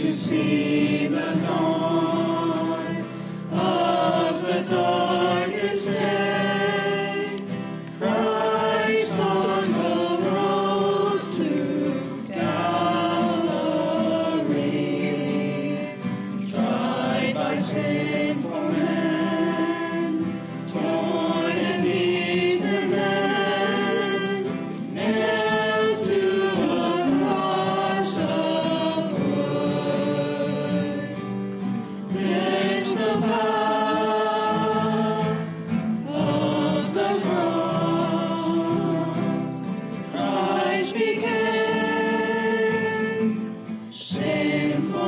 see the dawn of the darkest day. Christ on the road to Calvary, tried by sinful men, torn and beaten then, nailed to a cross of wood. This the power of the cross. Christ became sin for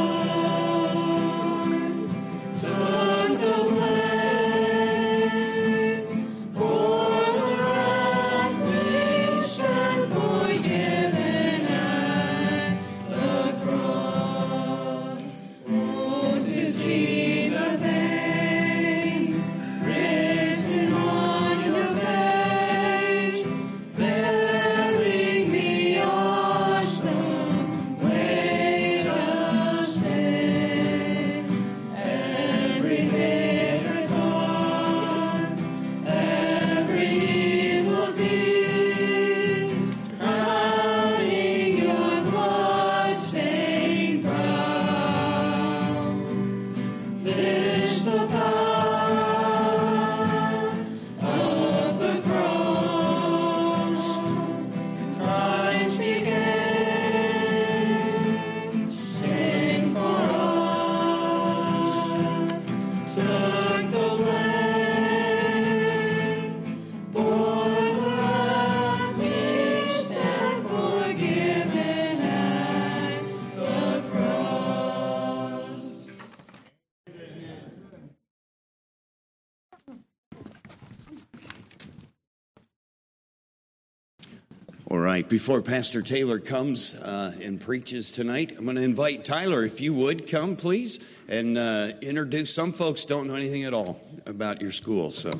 us, took the blame, bore the wrath we stand forgiven at the cross. Wounds to see the pain written on your face, bearing the awesome weight of sin. Every bitter thought, every evil deed, crowning your blood-stained brow. This the power of the cross. Christ became sin for us, took the blame, bore the wrath we stand forgiven at the cross. All right, before Pastor Taylor comes and preaches tonight, I'm going to invite Tyler, if you would, come please, and introduce. Some folks don't know anything at all about your school, so.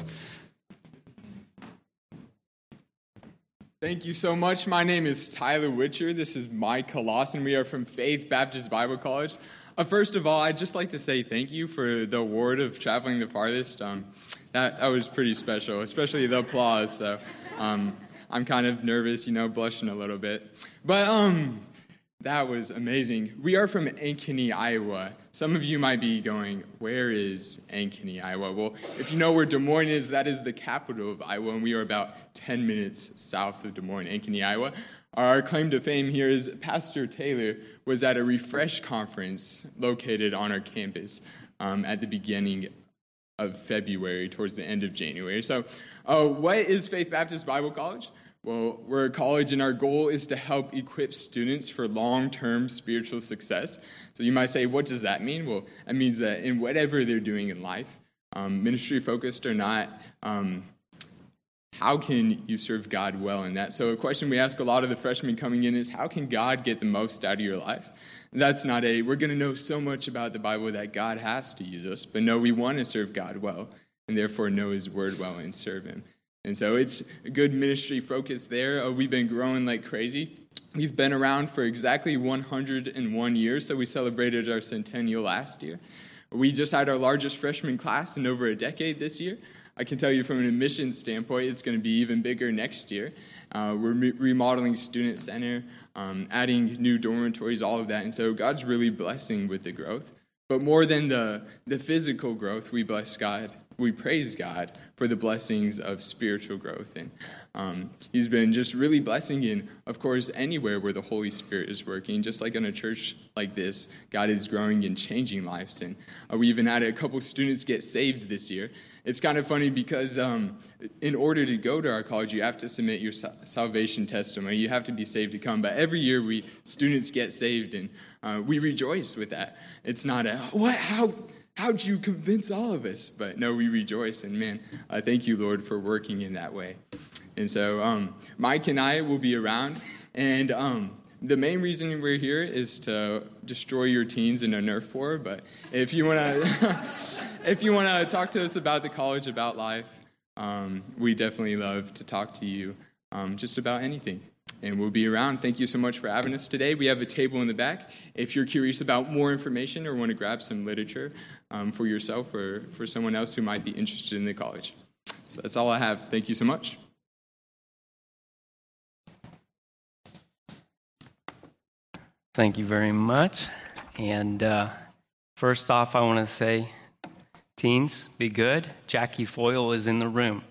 Thank you so much. My name is Tyler Witcher. This is Mike Lawson. We are from Faith Baptist Bible College. First of all, I'd just like to say thank you for the award of traveling the farthest. That was pretty special, especially the applause. So I'm kind of nervous, blushing a little bit. But that was amazing. We are from Ankeny, Iowa. Some of you might be going, where is Ankeny, Iowa? Well, if you know where Des Moines is, that is the capital of Iowa, and we are about 10 minutes south of Des Moines, Ankeny, Iowa. Our claim to fame here is Pastor Taylor was at a Refresh conference located on our campus at the beginning of February, towards the end of January. So what is Faith Baptist Bible College? Well, we're a college, and our goal is to help equip students for long-term spiritual success. So you might say, what does that mean? Well, that means that in whatever they're doing in life, ministry-focused or not, how can you serve God well in that? So a question we ask a lot of the freshmen coming in is, how can God get the most out of your life? That's not we're going to know so much about the Bible that God has to use us, but no, we want to serve God well, and therefore know His Word well and serve Him. And so it's a good ministry focus there. We've been growing like crazy. We've been around for exactly 101 years, so we celebrated our centennial last year. We just had our largest freshman class in over a decade this year. I can tell you from an admissions standpoint, it's going to be even bigger next year. We're remodeling Student Center, adding new dormitories, all of that. And so God's really blessing with the growth. But more than the physical growth, we bless God. We praise God for the blessings of spiritual growth. And He's been just really blessing in, of course, anywhere where the Holy Spirit is working. Just like in a church like this, God is growing and changing lives. And we even had a couple students get saved this year. It's kind of funny because in order to go to our college, you have to submit your salvation testimony. You have to be saved to come. But every year, students get saved, and we rejoice with that. It's not how'd you convince all of us? But no, we rejoice, and man, thank you, Lord, for working in that way. And so Mike and I will be around, and the main reason we're here is to destroy your teens in a Nerf war. But if you want to talk to us about the college, about life, we definitely love to talk to you just about anything. and we'll be around. Thank you so much for having us today. We have a table in the back. If you're curious about more information or want to grab some literature for yourself or for someone else who might be interested in the college. So that's all I have. Thank you so much. Thank you very much. And first off, I want to say, teens, be good. Jackie Foyle is in the room.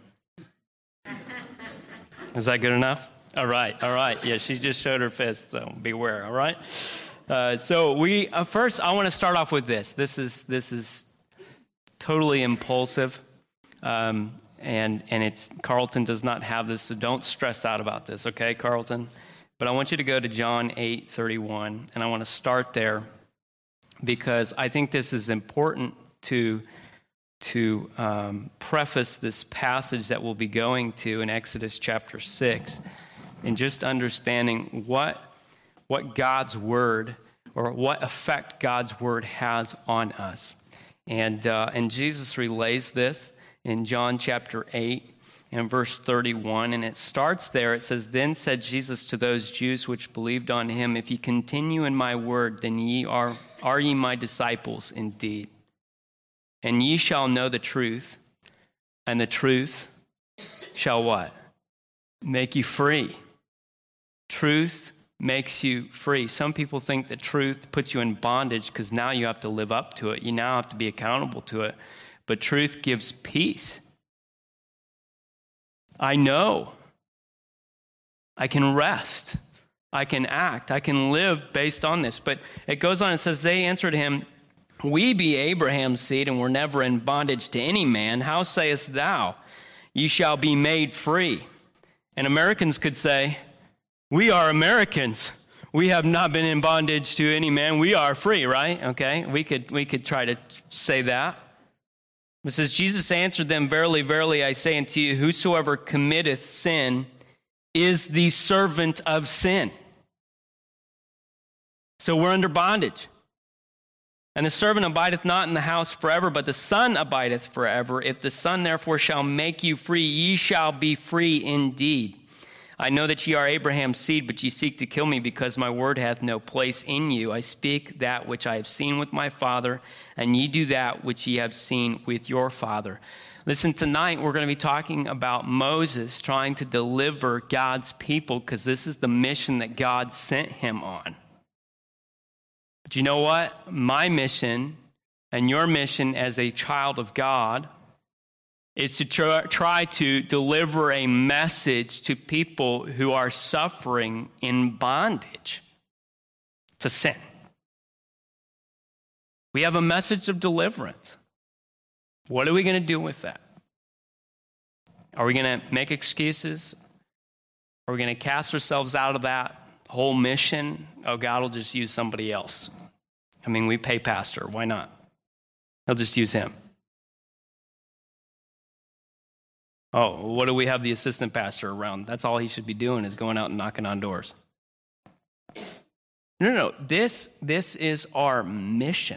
Is that good enough? All right. Yeah, she just showed her fist, so beware, all right? So we first, I want to start off with this. This is totally impulsive, and it's Carlton does not have this, so don't stress out about this, okay, Carlton? But I want you to go to John 8:31, and I want to start there because I think this is important to preface this passage that we'll be going to in Exodus chapter 6, and just understanding what God's word or what effect God's word has on us. And Jesus relays this in John chapter 8 and verse 31, and it starts there. It says, "Then said Jesus to those Jews which believed on him, if ye continue in my word, then ye are ye my disciples indeed. And ye shall know the truth, and the truth shall" what? Make you free. Truth makes you free. Some people think that truth puts you in bondage because now you have to live up to it. You now have to be accountable to it. But truth gives peace. I know. I can rest. I can act. I can live based on this. But it goes on and says, they answered him, "We be Abraham's seed, and were never in bondage to any man. How sayest thou, ye shall be made free?" And Americans could say, "We are Americans. We have not been in bondage to any man. We are free," right? Okay, we could try to say that. It says, Jesus answered them, "Verily, verily, I say unto you, whosoever committeth sin is the servant of sin." So we're under bondage. "And the servant abideth not in the house forever, but the Son abideth forever. If the Son therefore shall make you free, ye shall be free indeed. I know that ye are Abraham's seed, but ye seek to kill me, because my word hath no place in you. I speak that which I have seen with my Father, and ye do that which ye have seen with your father." Listen, tonight we're going to be talking about Moses trying to deliver God's people, because this is the mission that God sent him on. But you know what? My mission and your mission as a child of God is to try to deliver a message to people who are suffering in bondage to sin. We have a message of deliverance. What are we going to do with that? Are we going to make excuses? Are we going to cast ourselves out of that whole mission? Oh, God will just use somebody else. I mean, we pay pastor. Why not? He'll just use him. Oh, what do we have the assistant pastor around? That's all he should be doing, is going out and knocking on doors. No. This is our mission.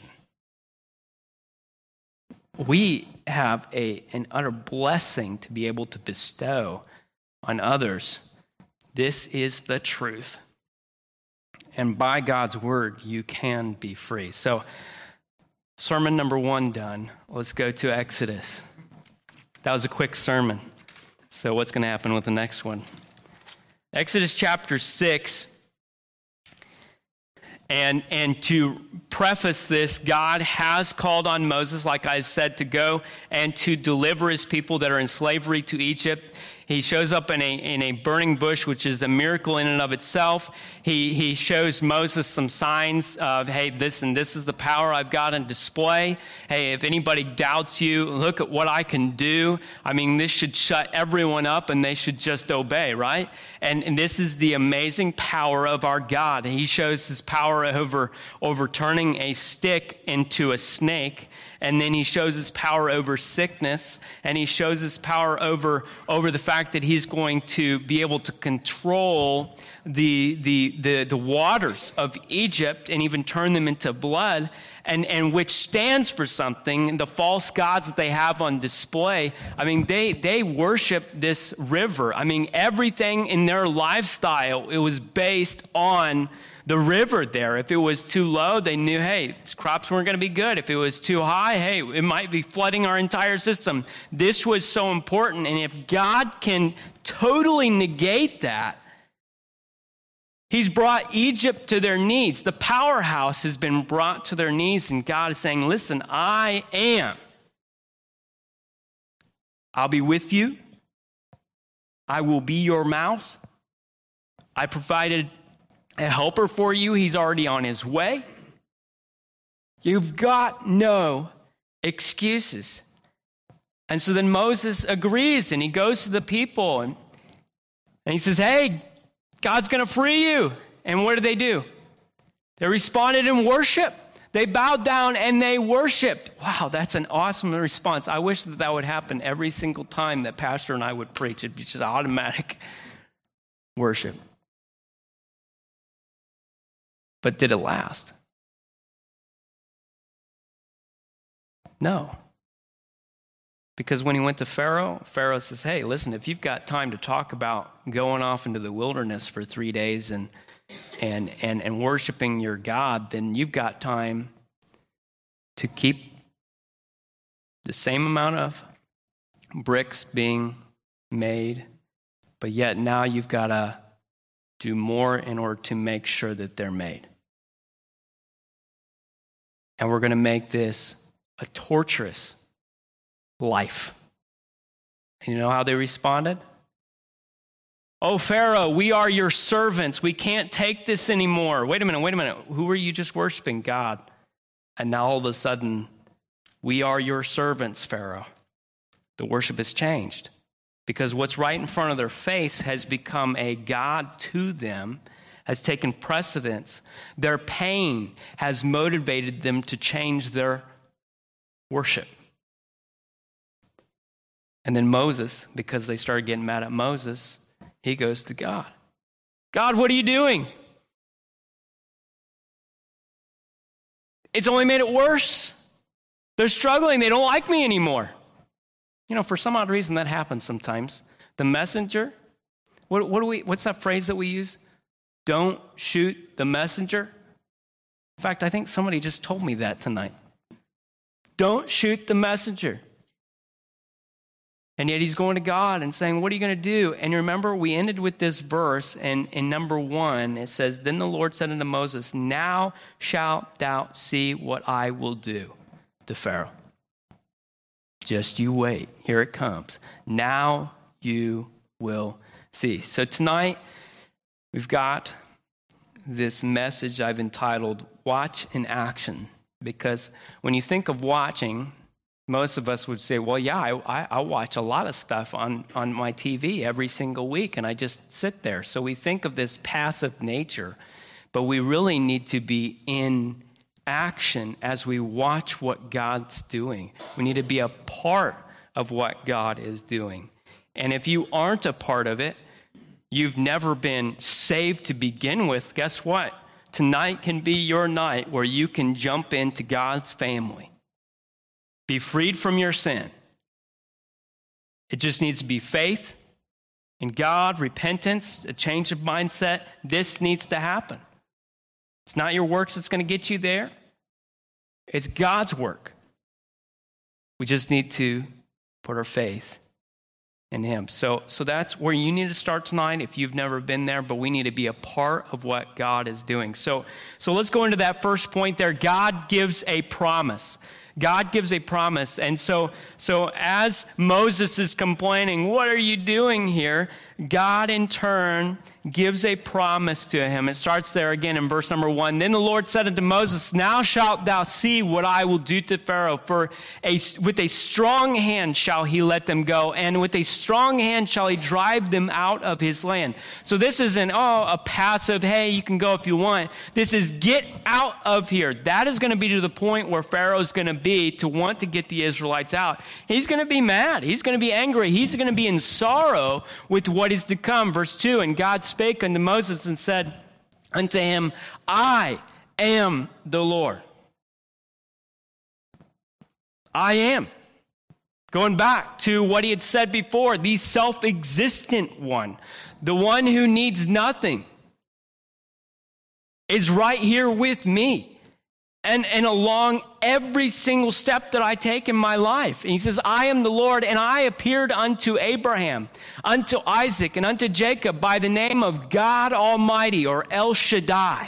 We have an utter blessing to be able to bestow on others. This is the truth. And by God's word, you can be free. So, sermon number 1 done. Let's go to Exodus. That was a quick sermon. So what's going to happen with the next one? Exodus chapter 6. And to preface this, God has called on Moses, like I've said, to go and to deliver his people that are in slavery to Egypt. He shows up in a burning bush, which is a miracle in and of itself. He shows Moses some signs of, hey, this and this is the power I've got on display. Hey, if anybody doubts you, look at what I can do. I mean, this should shut everyone up and they should just obey, right? And this is the amazing power of our God. He shows his power over turning a stick into a snake. And then he shows his power over sickness, and he shows his power over the fact fact that he's going to be able to control the waters of Egypt and even turn them into blood, and which stands for something. The false gods that they have on display, I mean, they worship this river. I mean, everything in their lifestyle, it was based on the river there. If it was too low, they knew, hey, these crops weren't going to be good. If it was too high, hey, it might be flooding our entire system. This was so important. And if God can totally negate that, he's brought Egypt to their knees. The powerhouse has been brought to their knees, and God is saying, listen, I am. I'll be with you. I will be your mouth. I provided a helper for you. He's already on his way. You've got no excuses. And so then Moses agrees, and he goes to the people, and he says, hey, God's going to free you. And what do? They responded in worship. They bowed down and they worshiped. Wow, that's an awesome response. I wish that would happen every single time that Pastor and I would preach. It'd be just automatic worship. But did it last? No. Because when he went to Pharaoh, Pharaoh says, hey, listen, if you've got time to talk about going off into the wilderness for 3 days and worshiping your God, then you've got time to keep the same amount of bricks being made, but yet now you've got to do more in order to make sure that they're made. And we're going to make this a torturous life. And you know how they responded? Oh, Pharaoh, we are your servants. We can't take this anymore. Wait a minute. Who were you just worshiping? God. And now all of a sudden, we are your servants, Pharaoh. The worship has changed because what's right in front of their face has become a god to them, has taken precedence. Their pain has motivated them to change their worship. And then Moses, because they started getting mad at Moses, he goes to God. God, what are you doing? It's only made it worse. They're struggling. They don't like me anymore. You know, for some odd reason that happens sometimes. The messenger, what's that phrase that we use? Don't shoot the messenger. In fact, I think somebody just told me that tonight. Don't shoot the messenger. And yet he's going to God and saying, what are you going to do? And you remember, we ended with this verse, and in number 1, it says, then the Lord said unto Moses, now shalt thou see what I will do to Pharaoh. Just you wait. Here it comes. Now you will see. So tonight, we've got this message I've entitled, Watch in Action. Because when you think of watching, most of us would say, well, yeah, I watch a lot of stuff on my TV every single week, and I just sit there. So we think of this passive nature, but we really need to be in action as we watch what God's doing. We need to be a part of what God is doing. And if you aren't a part of it, you've never been saved to begin with, guess what? Tonight can be your night where you can jump into God's family. Be freed from your sin. It just needs to be faith in God, repentance, a change of mindset. This needs to happen. It's not your works that's going to get you there. It's God's work. We just need to put our faith in him. So that's where you need to start tonight if you've never been there, but we need to be a part of what God is doing. So let's go into that first point there. God gives a promise. God gives a promise. And so as Moses is complaining, what are you doing here? God in turn gives a promise to him. It starts there again in verse number 1. Then the Lord said unto Moses, now shalt thou see what I will do to Pharaoh, for with a strong hand shall he let them go, and with a strong hand shall he drive them out of his land. So this isn't, a passive, hey, you can go if you want. This is get out of here. That is going to be to the point where Pharaoh's going to be to want to get the Israelites out. He's going to be mad. He's going to be angry. He's going to be in sorrow with what is to come. Verse 2, and God spake unto Moses and said unto him, I am the Lord. I am. Going back to what he had said before, the self-existent one, the one who needs nothing, is right here with me. And along every single step that I take in my life. And he says, I am the Lord, and I appeared unto Abraham, unto Isaac, and unto Jacob by the name of God Almighty, or El Shaddai.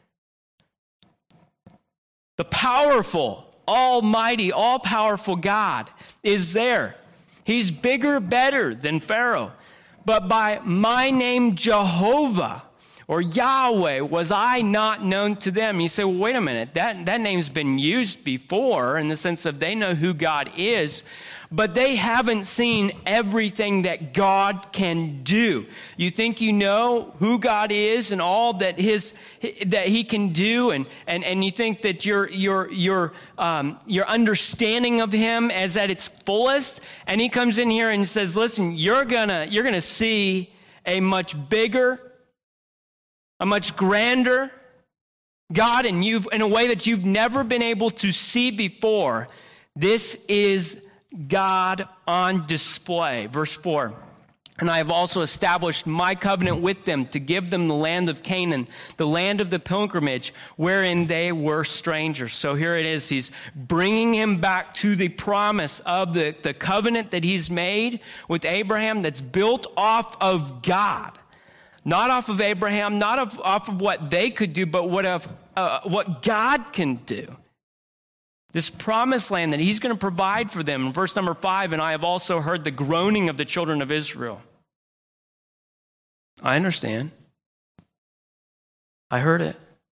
The powerful, almighty, all-powerful God is there. He's bigger, better than Pharaoh. But by my name, Jehovah, or Yahweh, was I not known to them? You say, well, wait a minute. That name's been used before in the sense of they know who God is, but they haven't seen everything that God can do. You think you know who God is and all that he can do, and you think that your understanding of him is at its fullest, and he comes in here and says, listen, you're gonna see a much bigger, a much grander God, and in a way that you've never been able to see before. This is God on display. Verse 4, and I have also established my covenant with them to give them the land of Canaan, the land of the pilgrimage, wherein they were strangers. So here it is. He's bringing him back to the promise of the covenant that he's made with Abraham that's built off of God. Not off of Abraham, not off of what they could do, but what God can do. This promised land that he's going to provide for them. In verse number 5, and I have also heard the groaning of the children of Israel. I understand. I heard it.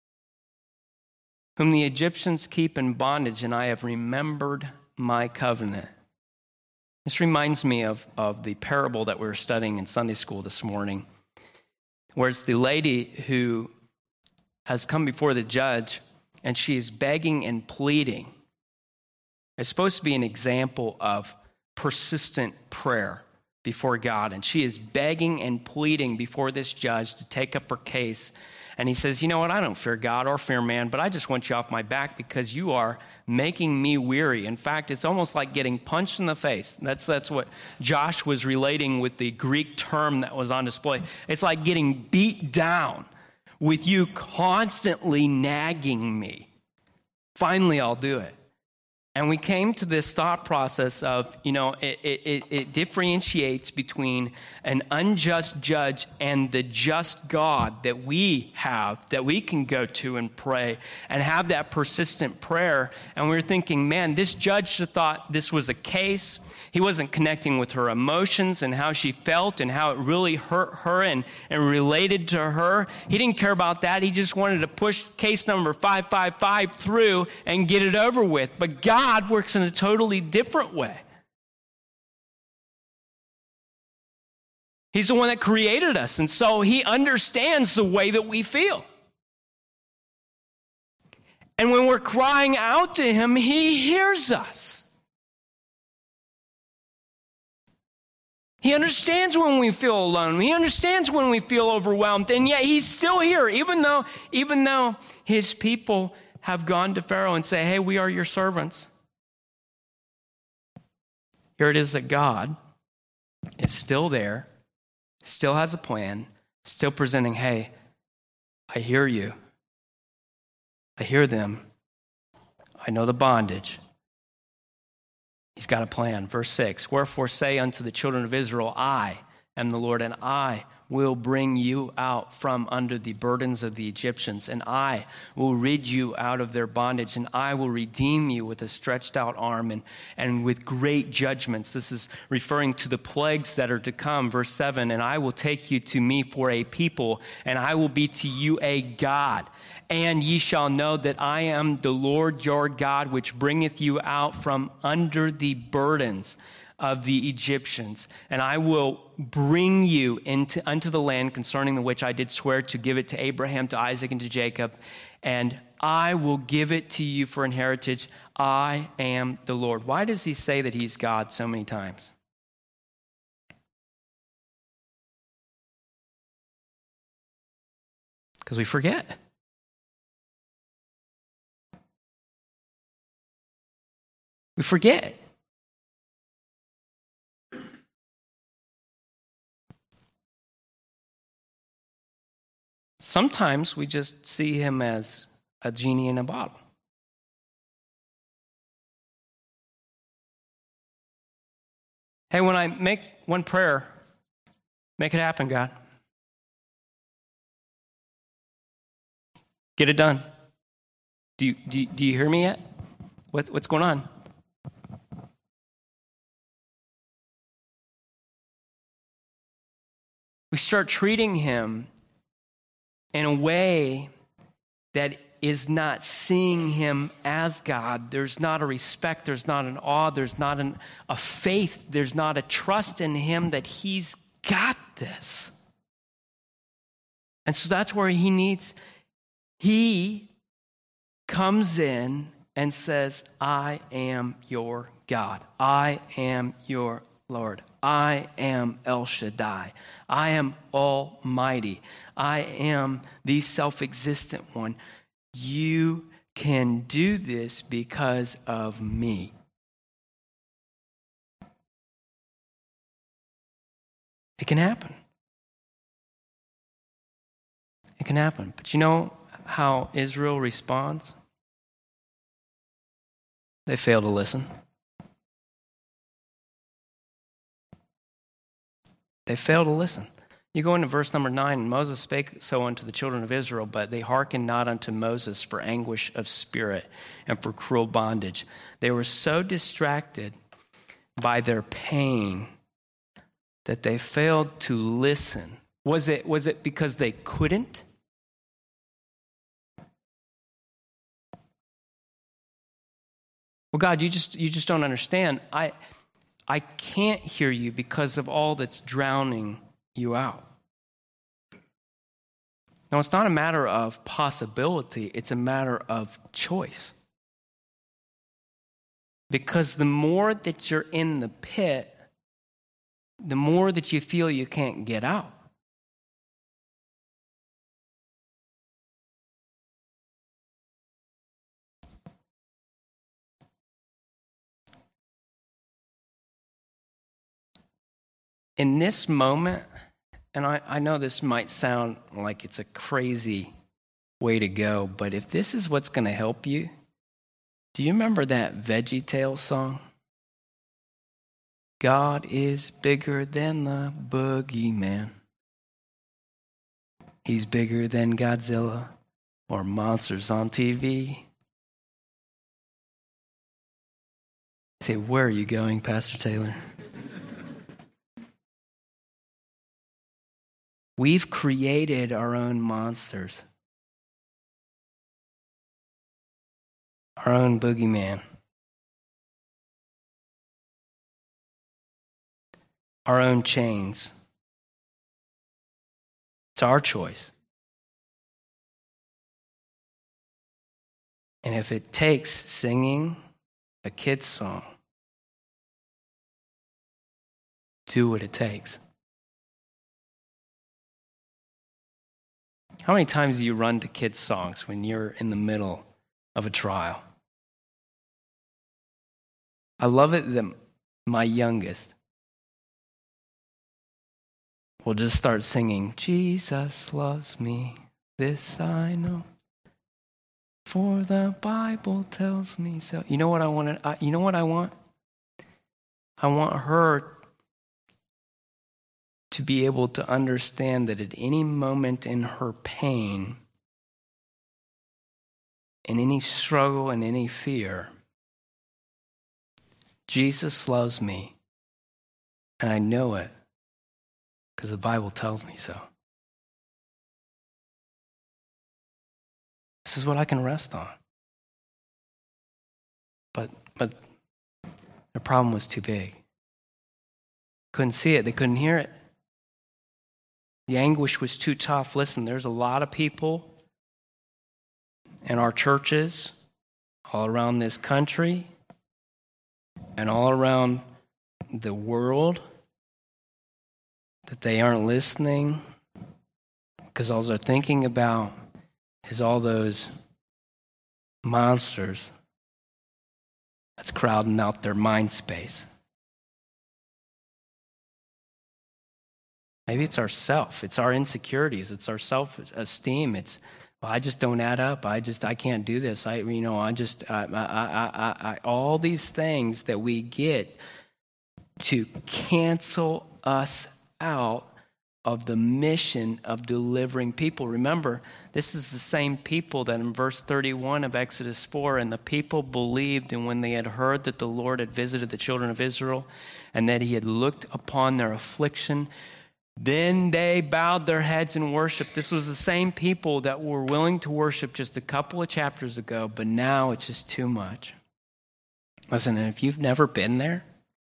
Whom the Egyptians keep in bondage, and I have remembered my covenant. This reminds me of the parable that we were studying in Sunday school this morning, where it's the lady who has come before the judge, and she is begging and pleading. It's supposed to be an example of persistent prayer before God, and she is begging and pleading before this judge to take up her case. And he says, you know what, I don't fear God or fear man, but I just want you off my back because you are making me weary. In fact, it's almost like getting punched in the face. That's what Josh was relating with the Greek term that was on display. It's like getting beat down with you constantly nagging me. Finally, I'll do it. And we came to this thought process of, it differentiates between an unjust judge and the just God that we have, that we can go to and pray and have that persistent prayer. And we were thinking, man, this judge thought this was a case. He wasn't connecting with her emotions and how she felt and how it really hurt her and related to her. He didn't care about that. He just wanted to push case number 555 through and get it over with. But God works in a totally different way. He's the one that created us, and so he understands the way that we feel. And when we're crying out to him, he hears us. He understands when we feel alone. He understands when we feel overwhelmed. And yet he's still here, even though his people have gone to Pharaoh and say, hey, we are your servants. Here it is that God is still there, still has a plan, still presenting, hey, I hear you. I hear them. I know the bondage. He's got a plan. Verse 6, wherefore say unto the children of Israel, I am the Lord, and I will bring you out from under the burdens of the Egyptians, and I will rid you out of their bondage, and I will redeem you with a stretched out arm and with great judgments. This is referring to the plagues that are to come. Verse 7, and I will take you to me for a people, and I will be to you a God. And ye shall know that I am the Lord your God, which bringeth you out from under the burdens of the Egyptians. And I will bring you unto the land concerning the which I did swear to give it to Abraham, to Isaac, and to Jacob. And I will give it to you for an heritage. I am the Lord. Why does he say that he's God so many times? Because we forget. We forget. Sometimes we just see him as a genie in a bottle. Hey, when I make one prayer, make it happen, God. Get it done. Do you hear me yet? What's going on? We start treating him in a way that is not seeing him as God. There's not a respect, there's not an awe, there's not a faith, there's not a trust in him that he's got this. And so that's where he comes in and says, I am your God. I am your Lord. I am El Shaddai. I am Almighty. I am the self-existent one. You can do this because of me. It can happen. It can happen. But you know how Israel responds? They fail to listen. They fail to listen. You go into verse number 9, and Moses spake so unto the children of Israel, but they hearkened not unto Moses for anguish of spirit and for cruel bondage. They were so distracted by their pain that they failed to listen. Was it because they couldn't? Well, God, you just don't understand. I can't hear you because of all that's drowning you out. Now, it's not a matter of possibility, it's a matter of choice. Because the more that you're in the pit, the more that you feel you can't get out. In this moment, and I know this might sound like it's a crazy way to go, but if this is what's going to help you, do you remember that VeggieTales song? God is bigger than the boogeyman. He's bigger than Godzilla or monsters on TV. Say, where are you going, Pastor Taylor? We've created our own monsters, our own boogeyman, our own chains. It's our choice. And if it takes singing a kid's song, do what it takes. How many times do you run to kids' songs when you're in the middle of a trial? I love it that my youngest will just start singing, Jesus loves me, this I know, for the Bible tells me so. You know what I want? I want her to be able to understand that at any moment in her pain, in any struggle, in any fear, Jesus loves me, and I know it because the Bible tells me so. This is what I can rest on. But the problem was too big. Couldn't see it. They couldn't hear it. The anguish was too tough. Listen, there's a lot of people in our churches all around this country and all around the world that they aren't listening because all they're thinking about is all those monsters that's crowding out their mind space. Maybe it's ourself. It's our insecurities. It's our self-esteem. It's, well, I just don't add up. I can't do this. All these things that we get to cancel us out of the mission of delivering people. Remember, this is the same people that in verse 31 of Exodus 4, and the people believed, and when they had heard that the Lord had visited the children of Israel and that he had looked upon their affliction, then they bowed their heads and worshiped. This was the same people that were willing to worship just a couple of chapters ago, but now it's just too much. Listen, and if you've never been there,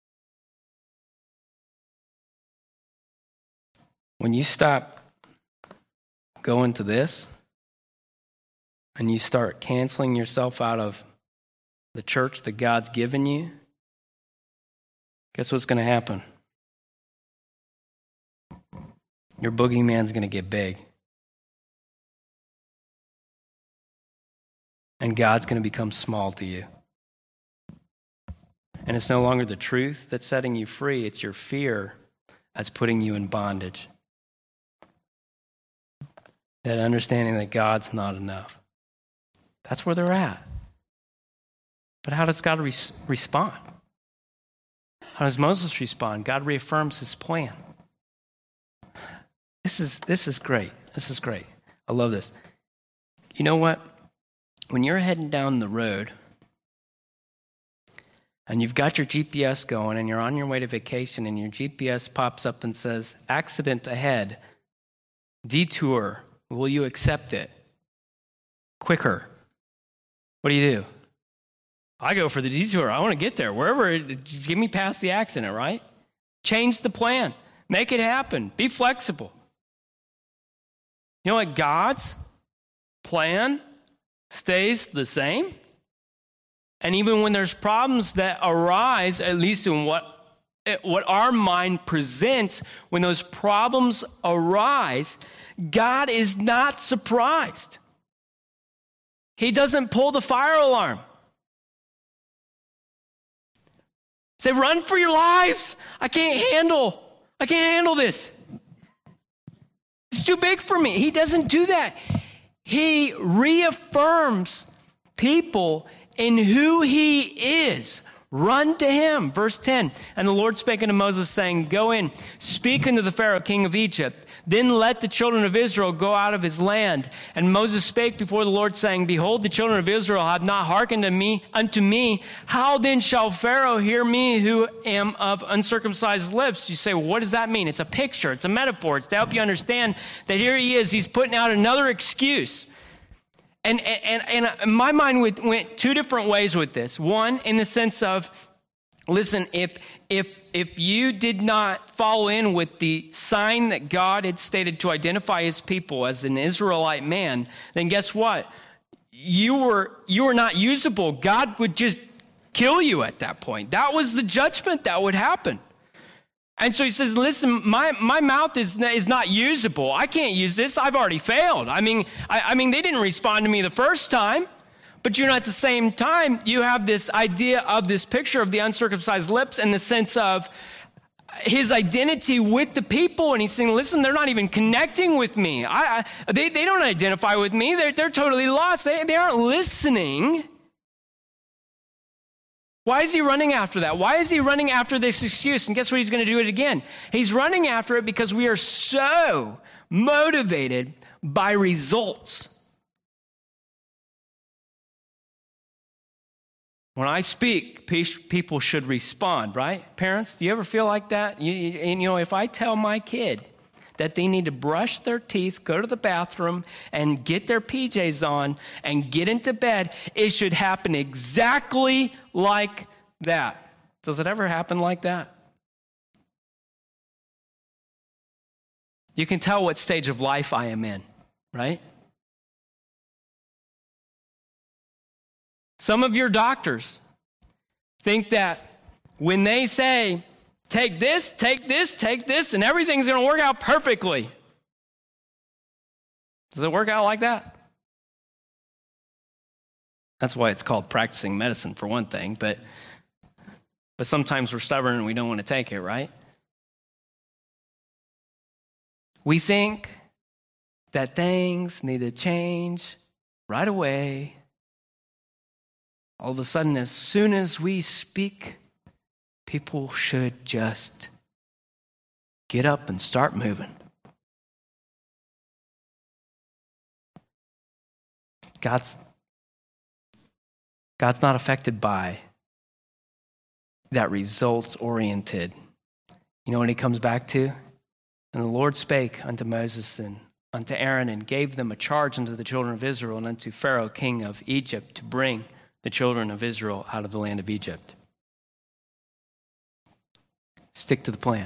when you stop going to this and you start canceling yourself out of the church that God's given you, guess what's going to happen? Your boogeyman's going to get big. And God's going to become small to you. And it's no longer the truth that's setting you free, it's your fear that's putting you in bondage. That understanding that God's not enough. That's where they're at. But how does God respond? How does Moses respond? God reaffirms his plan. This is great. This is great. I love this. You know what? When you're heading down the road and you've got your GPS going and you're on your way to vacation and your GPS pops up and says, accident ahead, detour, will you accept it? Quicker. What do? I go for the detour. I want to get there. Wherever, just get me past the accident, right? Change the plan. Make it happen. Be flexible. You know what? God's plan stays the same. And even when there's problems that arise, at least in what our mind presents, when those problems arise, God is not surprised. He doesn't pull the fire alarm. Say, run for your lives. I can't handle this. It's too big for me. He doesn't do that. He reaffirms people in who he is. Run to him. Verse 10, and the Lord spake unto Moses, saying, go in, speak unto the Pharaoh, king of Egypt. Then let the children of Israel go out of his land. And Moses spake before the Lord, saying, behold, the children of Israel have not hearkened unto me. How then shall Pharaoh hear me, who am of uncircumcised lips? You say, well, what does that mean? It's a picture. It's a metaphor. It's to help you understand that here he is. He's putting out another excuse. And my mind went two different ways with this. One, in the sense of, listen, if you did not follow in with the sign that God had stated to identify his people as an Israelite man, then guess what? You were not usable. God would just kill you at that point. That was the judgment that would happen. And so he says, listen, my mouth is not usable. I can't use this. I've already failed. I mean, they didn't respond to me the first time, but at the same time, you have this idea of this picture of the uncircumcised lips in the sense of his identity with the people. And he's saying, listen, they're not even connecting with me. They don't identify with me. They're totally lost. They aren't listening. Why is he running after that? Why is he running after this excuse? And guess what? He's going to do it again. He's running after it because we are so motivated by results. When I speak, people should respond, right? Parents, do you ever feel like that? If I tell my kid that they need to brush their teeth, go to the bathroom, and get their PJs on and get into bed, it should happen exactly like that. Does it ever happen like that? You can tell what stage of life I am in, right? Some of your doctors think that when they say, take this, and everything's going to work out perfectly. Does it work out like that? That's why it's called practicing medicine, for one thing, but sometimes we're stubborn and we don't want to take it, right? We think that things need to change right away. All of a sudden, as soon as we speak, people should just get up and start moving. God's not affected by that results-oriented. You know what he comes back to? And the Lord spake unto Moses and unto Aaron and gave them a charge unto the children of Israel and unto Pharaoh, king of Egypt, to bring the children of Israel out of the land of Egypt. Stick to the plan.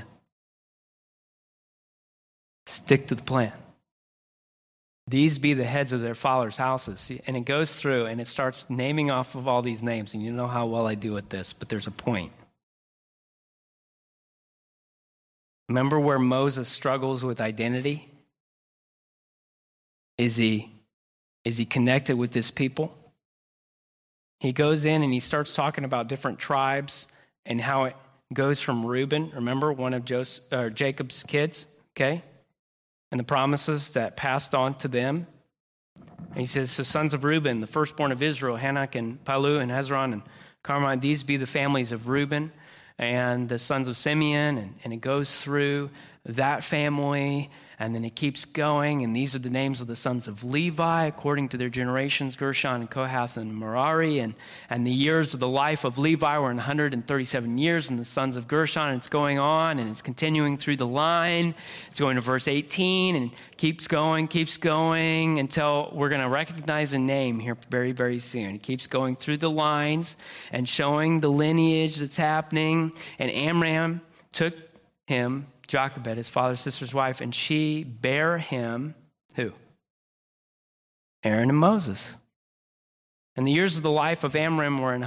Stick to the plan. These be the heads of their fathers' houses. See, and it goes through and it starts naming off of all these names. And you know how well I do with this, but there's a point. Remember where Moses struggles with identity? Is he connected with this people? He goes in and he starts talking about different tribes and how it goes from Reuben, remember, one of Jacob's kids, okay? And the promises that passed on to them. And he says, so sons of Reuben, the firstborn of Israel, Hanok and Palu and Hezron and Carmi, these be the families of Reuben, and the sons of Simeon, and it goes through that family, and then it keeps going, and these are the names of the sons of Levi, according to their generations, Gershon and Kohath and Merari, and the years of the life of Levi were 137 years, and the sons of Gershon, and it's going on, and it's continuing through the line. It's going to verse 18, and keeps going, until we're going to recognize a name here very, very soon. It keeps going through the lines and showing the lineage that's happening, and Amram took him, Jochebed, his father's sister's wife, and she bare him, who? Aaron and Moses. And the years of the life of Amram were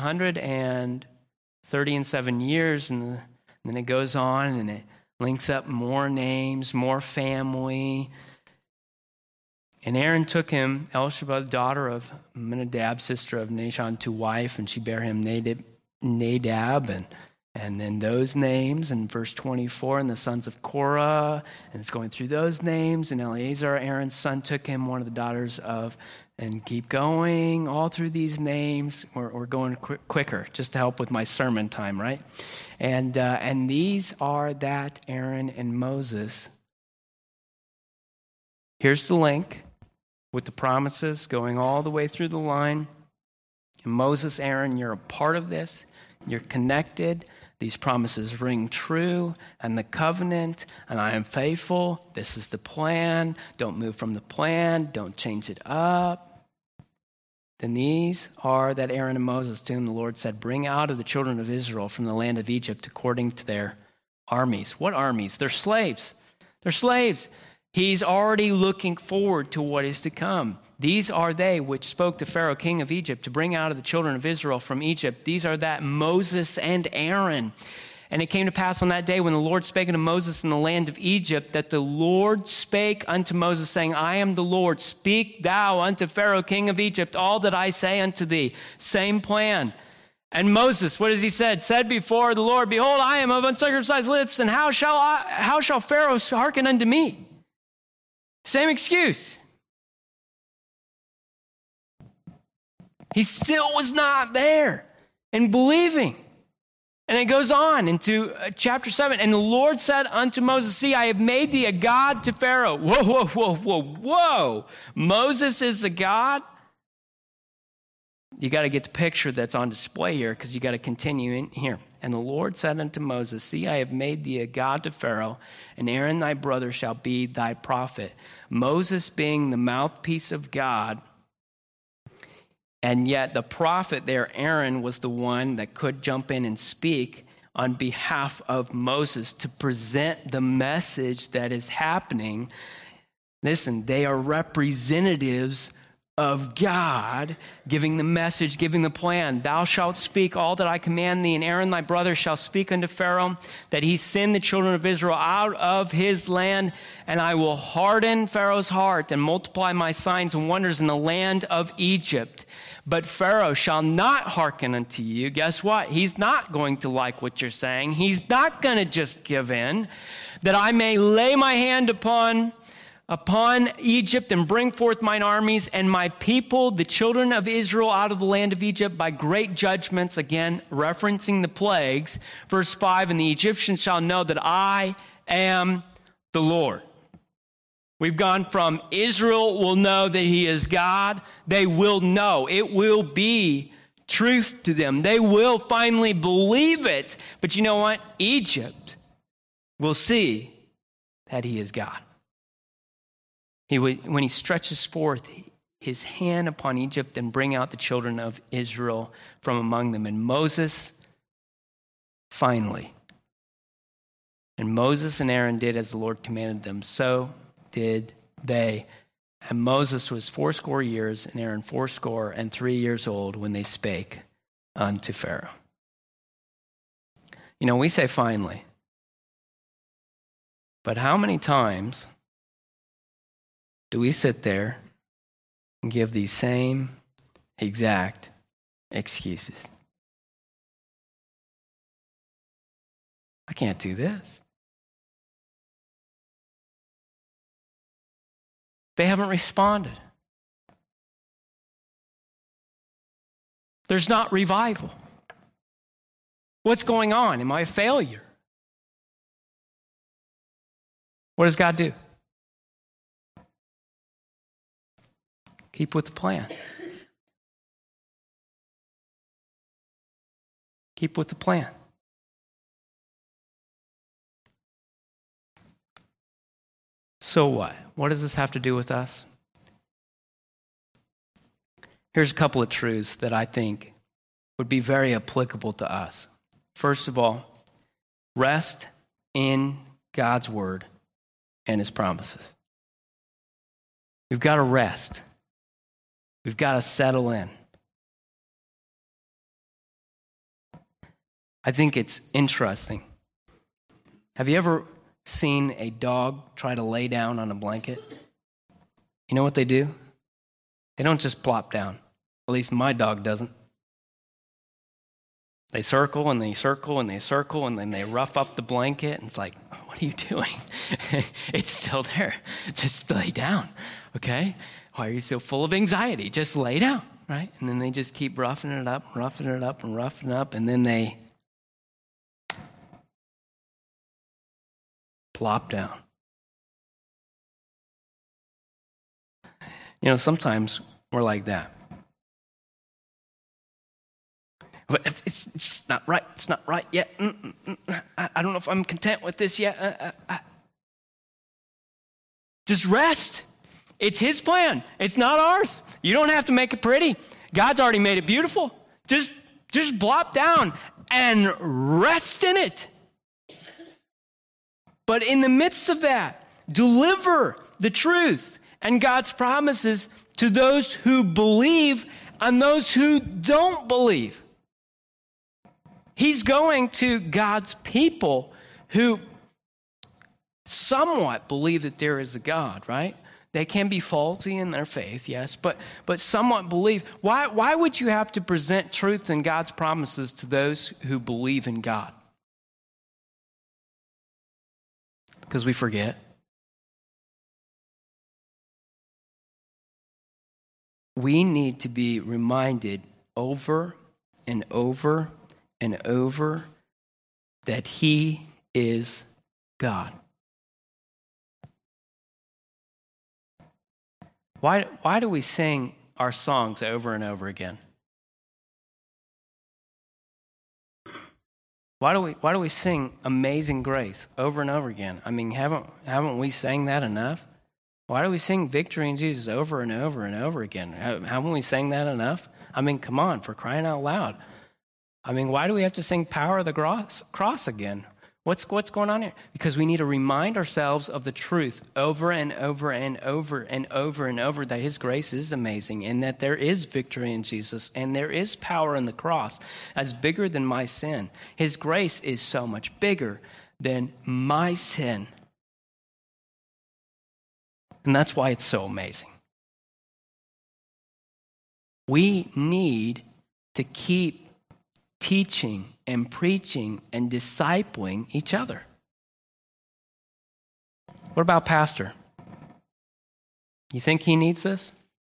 137 years, and then it goes on, and it links up more names, more family. And Aaron took him, Elisheba, daughter of Amminadab, sister of Nahshon, to wife, and she bare him Nadab, and then those names in verse 24, and the sons of Korah, and it's going through those names, and Eleazar, Aaron's son, took him, one of the daughters of, and keep going, all through these names. We're going quicker, just to help with my sermon time, right? And these are that Aaron and Moses. Here's the link with the promises going all the way through the line. And Moses, Aaron, you're a part of this. You're connected. These promises ring true, and the covenant, and I am faithful. This is the plan. Don't move from the plan. Don't change it up. Then these are that Aaron and Moses, to whom the Lord said, bring out of the children of Israel from the land of Egypt according to their armies. What armies? They're slaves. They're slaves. He's already looking forward to what is to come. These are they which spoke to Pharaoh, king of Egypt, to bring out of the children of Israel from Egypt. These are that Moses and Aaron. And it came to pass on that day when the Lord spake unto Moses in the land of Egypt, that the Lord spake unto Moses, saying, I am the Lord. Speak thou unto Pharaoh, king of Egypt, all that I say unto thee. Same plan. And Moses, what has he said? Said before the Lord, behold, I am of uncircumcised lips, and how shall Pharaoh hearken unto me? Same excuse. He still was not there. and believing. And it goes on into chapter 7. And the Lord said unto Moses, see, I have made thee a god to Pharaoh. Whoa, whoa, whoa, whoa, whoa. Moses is a god? You got to get the picture that's on display here because you got to continue in here. And the Lord said unto Moses, see, I have made thee a god to Pharaoh, and Aaron thy brother shall be thy prophet. Moses being the mouthpiece of God, and yet the prophet there, Aaron, was the one that could jump in and speak on behalf of Moses to present the message that is happening. Listen, they are representatives of God, giving the message, giving the plan. Thou shalt speak all that I command thee, and Aaron thy brother shall speak unto Pharaoh, that he send the children of Israel out of his land, and I will harden Pharaoh's heart and multiply my signs and wonders in the land of Egypt. But Pharaoh shall not hearken unto you. Guess what? He's not going to like what you're saying. He's not going to just give in. That I may lay my hand upon Egypt and bring forth mine armies and my people, the children of Israel, out of the land of Egypt by great judgments. Again, referencing the plagues. Verse 5, and the Egyptians shall know that I am the Lord. We've gone from Israel will know that he is God. They will know. It will be truth to them. They will finally believe it. But you know what? Egypt will see that he is God. When he stretches forth his hand upon Egypt and bring out the children of Israel from among them. And Moses, finally, and Moses and Aaron did as the Lord commanded them, so did they. And Moses was 80 years, and Aaron 83 years old when they spake unto Pharaoh. You know, we say finally, but how many times do we sit there and give these same exact excuses? I can't do this. They haven't responded. There's not revival. What's going on? Am I a failure? What does God do? Keep with the plan. Keep with the plan. So what? What does this have to do with us? Here's a couple of truths that I think would be very applicable to us. First of all, rest in God's word and his promises. We've got to rest. We've got to settle in. I think it's interesting. Have you ever seen a dog try to lay down on a blanket? You know what they do? They don't just plop down. At least my dog doesn't. They circle and they circle and they circle and then they rough up the blanket and it's like, what are you doing? It's still there. Just lay down, okay? Why are you so full of anxiety? Just lay down, right? And then they just keep roughing it up, roughing it up, and roughing it up, and then they plop down. You know, sometimes we're like that. But it's just not right. It's not right yet. I don't know if I'm content with this yet. Just rest. It's his plan. It's not ours. You don't have to make it pretty. God's already made it beautiful. Just plop down and rest in it. But in the midst of that, deliver the truth and God's promises to those who believe and those who don't believe. He's going to God's people who somewhat believe that there is a God, right? They can be faulty in their faith, yes, but somewhat believe. Why would you have to present truth and God's promises to those who believe in God? Because we forget. We need to be reminded over and over and over that he is God. Why do we sing our songs over and over again? Why do we sing Amazing Grace over and over again? I mean, haven't we sang that enough? Why do we sing Victory in Jesus over and over and over again? Haven't we sang that enough? I mean, come on, for crying out loud. I mean, why do we have to sing Power of the Cross again? What's going on here? Because we need to remind ourselves of the truth over and over and over and over and over that his grace is amazing and that there is victory in Jesus and there is power in the cross as bigger than my sin. His grace is so much bigger than my sin. And that's why it's so amazing. We need to keep teaching and preaching and discipling each other. What about Pastor? You think he needs this?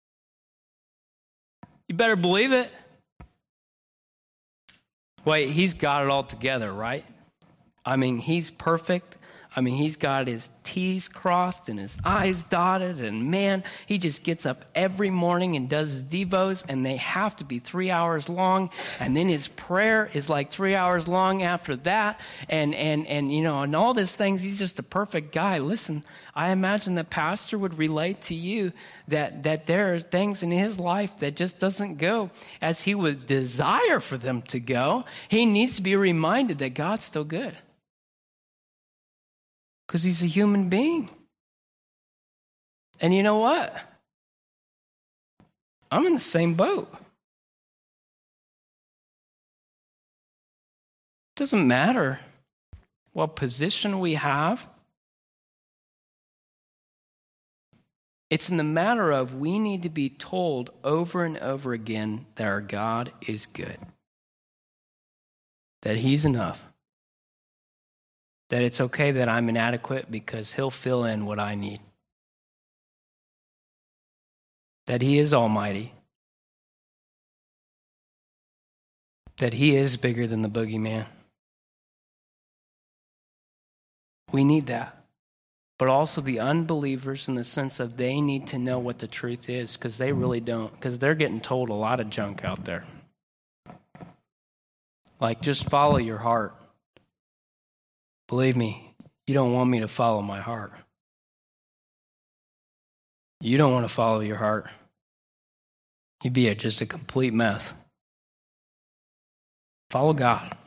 You better believe it. Wait, he's got it all together, right? I mean, he's perfect. I mean, he's got his T's crossed and his I's dotted, and man, he just gets up every morning and does his devos, and they have to be 3 hours long, and then his prayer is like 3 hours long after that, and you know, and all these things. He's just a perfect guy. Listen, I imagine that Pastor would relate to you that there are things in his life that just doesn't go as he would desire for them to go. He needs to be reminded that God's still good. Because he's a human being. And you know what? I'm in the same boat. It doesn't matter what position we have. It's in the matter of we need to be told over and over again that our God is good. That he's enough. That it's okay that I'm inadequate because he'll fill in what I need. That he is almighty. That he is bigger than the boogeyman. We need that. But also the unbelievers in the sense of they need to know what the truth is because they really don't. Because they're getting told a lot of junk out there. Like, just follow your heart. Believe me, you don't want me to follow my heart. You don't want to follow your heart. You'd be just a complete mess. Follow God.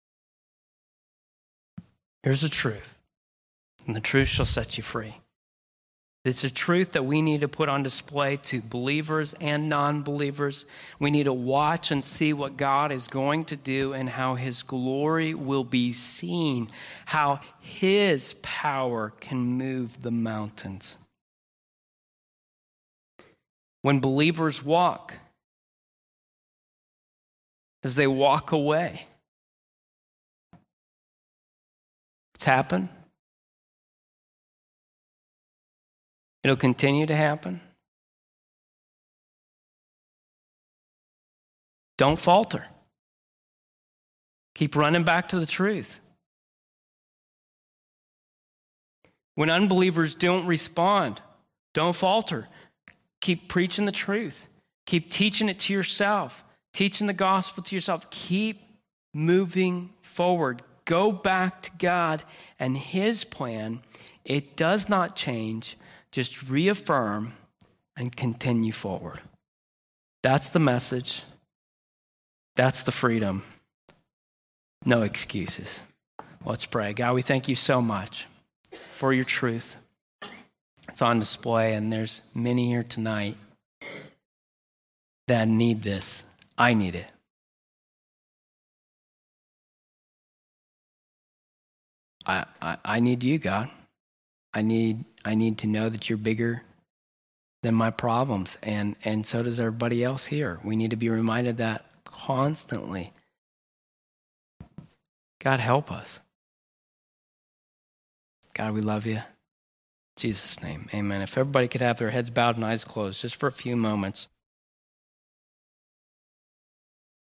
Here's the truth, and the truth shall set you free. It's a truth that we need to put on display to believers and non-believers. We need to watch and see what God is going to do and how his glory will be seen, how his power can move the mountains. When believers walk, as they walk away, what's happened? It'll continue to happen. Don't falter. Keep running back to the truth. When unbelievers don't respond, don't falter. Keep preaching the truth. Keep teaching it to yourself. Teaching the gospel to yourself. Keep moving forward. Go back to God and his plan. It does not change. Just reaffirm and continue forward. That's the message. That's the freedom. No excuses. Let's pray. God, we thank you so much for your truth. It's on display, and there's many here tonight that need this. I need it. I need you, God. I need to know that you're bigger than my problems, and so does everybody else here. We need to be reminded that constantly. God, help us. God, we love you. In Jesus' name, amen. If everybody could have their heads bowed and eyes closed just for a few moments.